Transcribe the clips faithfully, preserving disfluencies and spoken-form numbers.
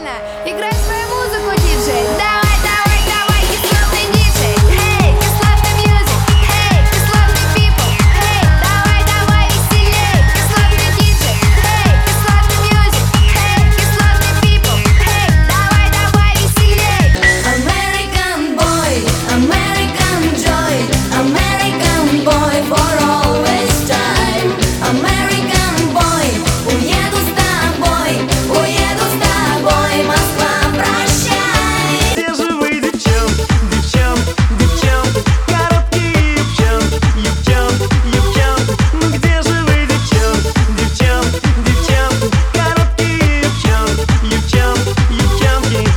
Правильно! Играй свою музыку, диджей! Давай, давай, давай, кислотный диджей! Эй, кислотный мьюзик! Эй, кислотный people! Эй, давай, давай, веселей! Кислотный диджей! Эй, кислотный мьюзик! Эй, кислотный people! Эй, давай, давай, веселей! American boy, American joy, American boy for always time. American boy, уеду с тобой, уеду с тобой, Москва, прощай. Где же вы, девчонки, девчонки, девчонки, короткие юбчонки, юбчонки, юбчонки? Ну где же вы, девчонки, девчонки, девчонки, короткие юбчонки, юбчонки, юбчонки?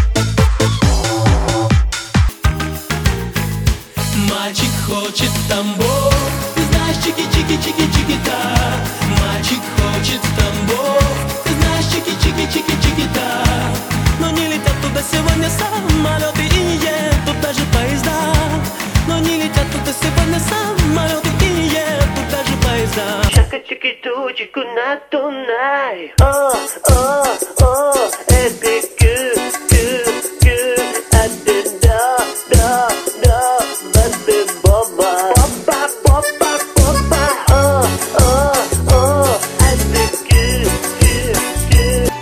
Мальчик хочет тамбов, ты знаешь, чики-чики-чики-чики-та. Мальчик хочет тамбов, ты знаешь, чики-чики-чики-чики-та. Но не летят туда сегодня самолеты и едут даже поезда. Но не летят туда сегодня самолеты и едут даже поезда. Чака-чики-ту-чику на тунай. О, о, о, это good, good, good. Это да, да, да. Бэби боба, боба, боба, боба. О, о, о, это good, good, good.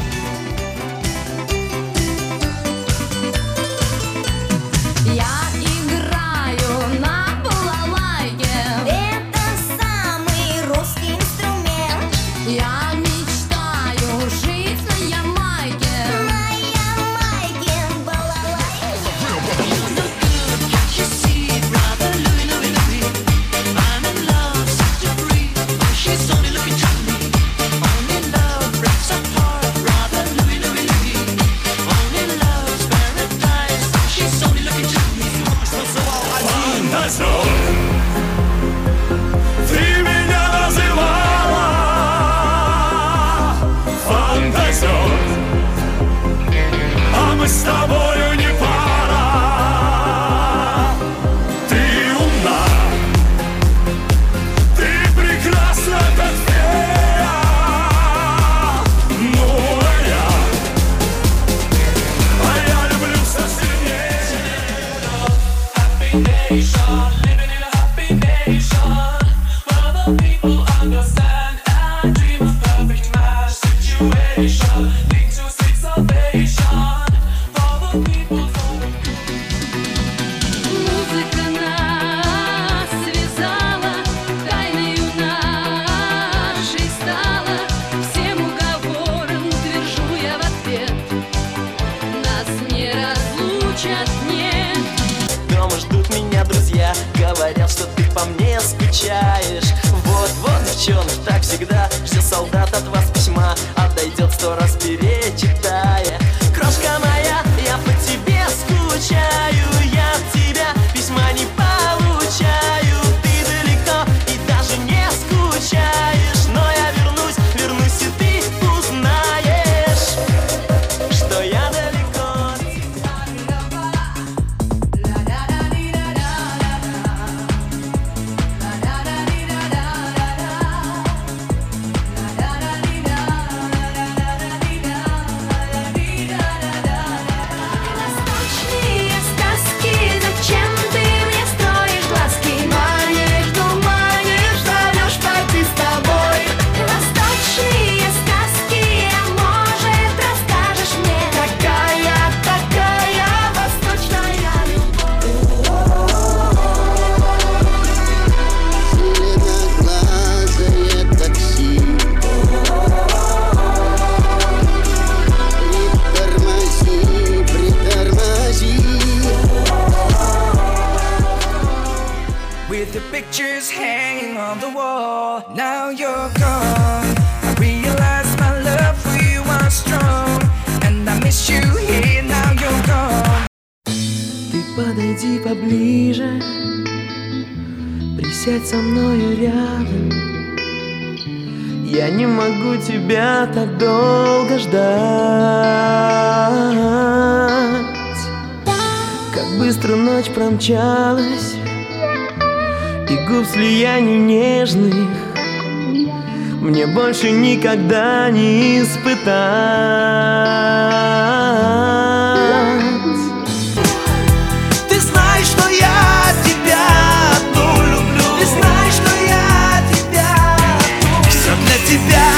Я играю на балалайке, это самый русский инструмент. Я мечтаю жить на Ямайке, на Ямайке балалайке. Ты меня называла фантазер, а мы с тобою не пара. Ты умна, ты прекрасна, как фея. Ну а я, а я люблю все сильнее. Living in a happy nation, where the people understand and dream of perfect match situation, lead to sweet salvation for the people. Музыка нас связала, тайною нашей стала. Всем уговором твержу я в ответ: нас не разлучат, нет. Дома ждут меня друзья, говорят, что ты по мне скучаешь. Вот-вот, девчонки, так всегда, ждет солдат от вас письма, отойдет сто раз перечитая. Крошка моя, я по тебе скучаю, я от тебя письма не получаю. Ты далеко и даже не скучаешь, но я вернусь, вернусь, и ты узнаешь, что я далеко от тебя. Восточные сказки, зачем ты мне строишь глазки? Манишь, думаешь, зовешь пойти с тобой. Восточные сказки, а может, расскажешь мне, какая такая восточная любовь? Зеленоглазое такси, притормози, притормози. With the pictures hanging on the wall, now you're gone. I realize my love for you was strong, and I miss you here, now you're gone. Ты подойди поближе, присядь со мною рядом. Я не могу тебя так долго ждать. Как быстро ночь промчалась, и губ слияний нежных мне больше никогда не испытать. тебя.